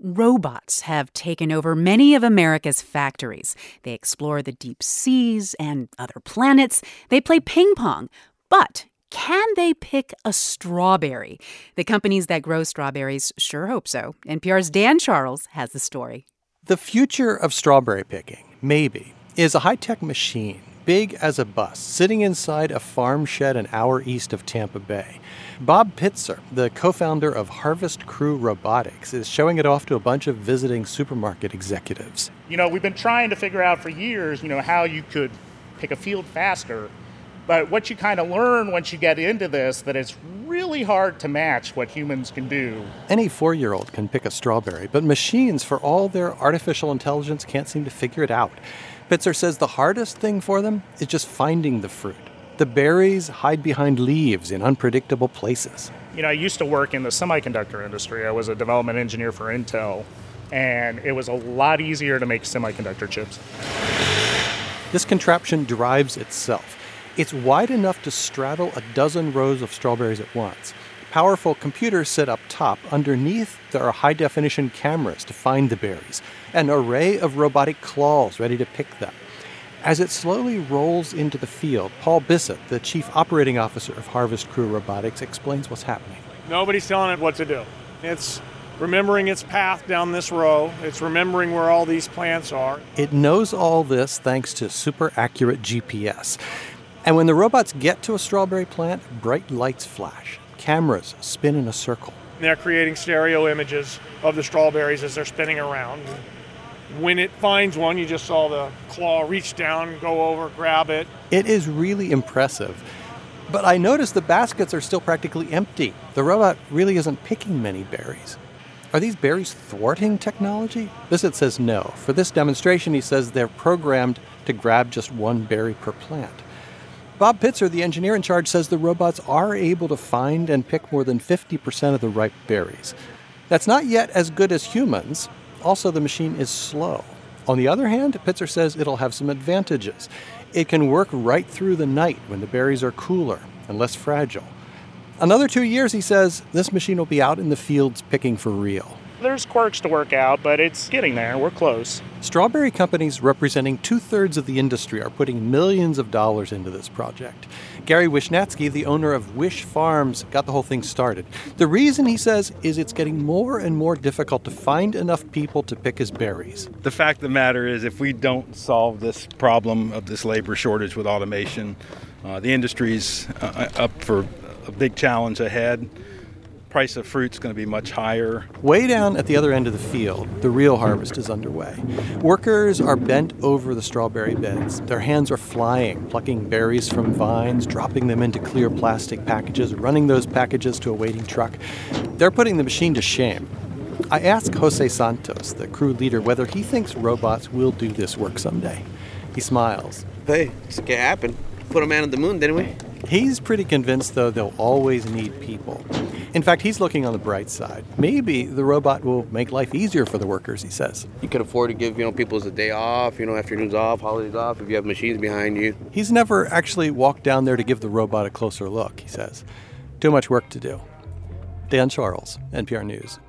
Robots have taken over many of America's factories. They explore the deep seas and other planets. They play ping pong. But can they pick a strawberry? The companies that grow strawberries sure hope so. NPR's Dan Charles has the story. The future of strawberry picking, maybe, is a high-tech machine, big as a bus, sitting inside a farm shed an hour east of Tampa Bay. Bob Pitzer, the co-founder of Harvest Crew Robotics, is showing it off to a bunch of visiting supermarket executives. We've been trying to figure out for years, how you could pick a field faster. But what you kind of learn once you get into this, that it's really hard to match what humans can do. Any 4-year-old can pick a strawberry, but machines, for all their artificial intelligence, can't seem to figure it out. Pitzer says the hardest thing for them is just finding the fruit. The berries hide behind leaves in unpredictable places. I used to work in the semiconductor industry. I was a development engineer for Intel, and it was a lot easier to make semiconductor chips. This contraption drives itself. It's wide enough to straddle a dozen rows of strawberries at once. Powerful computers sit up top. Underneath, there are high-definition cameras to find the berries. An array of robotic claws ready to pick them. As it slowly rolls into the field, Paul Bissett, the chief operating officer of Harvest Crew Robotics, explains what's happening. Nobody's telling it what to do. It's remembering its path down this row. It's remembering where all these plants are. It knows all this thanks to super accurate GPS. And when the robots get to a strawberry plant, bright lights flash. Cameras spin in a circle. They're creating stereo images of the strawberries as they're spinning around. When it finds one, you just saw the claw reach down, go over, grab it. It is really impressive. But I noticed the baskets are still practically empty. The robot really isn't picking many berries. Are these berries thwarting technology? Bissett says no. For this demonstration, he says they're programmed to grab just one berry per plant. Bob Pitzer, the engineer in charge, says the robots are able to find and pick more than 50% of the ripe berries. That's not yet as good as humans. Also, the machine is slow. On the other hand, Pitzer says it'll have some advantages. It can work right through the night when the berries are cooler and less fragile. Another 2 years, he says, this machine will be out in the fields picking for real. There's quirks to work out, but it's getting there. We're close. Strawberry companies representing 2/3 of the industry are putting millions of dollars into this project. Gary Wishnatski, the owner of Wish Farms, got the whole thing started. The reason, he says, is it's getting more and more difficult to find enough people to pick his berries. The fact of the matter is, if we don't solve this problem of this labor shortage with automation, the industry's up for a big challenge ahead. Price of fruit's going to be much higher. Way down at the other end of the field, the real harvest is underway. Workers are bent over the strawberry beds. Their hands are flying, plucking berries from vines, dropping them into clear plastic packages, running those packages to a waiting truck. They're putting the machine to shame. I asked Jose Santos, the crew leader, whether he thinks robots will do this work someday. He smiles. Hey, it can happen. Put a man on the moon, didn't we? He's pretty convinced, though, they'll always need people. In fact, he's looking on the bright side. Maybe the robot will make life easier for the workers, he says. You can afford to give, people a day off, afternoons off, holidays off, if you have machines behind you. He's never actually walked down there to give the robot a closer look, he says. Too much work to do. Dan Charles, NPR News.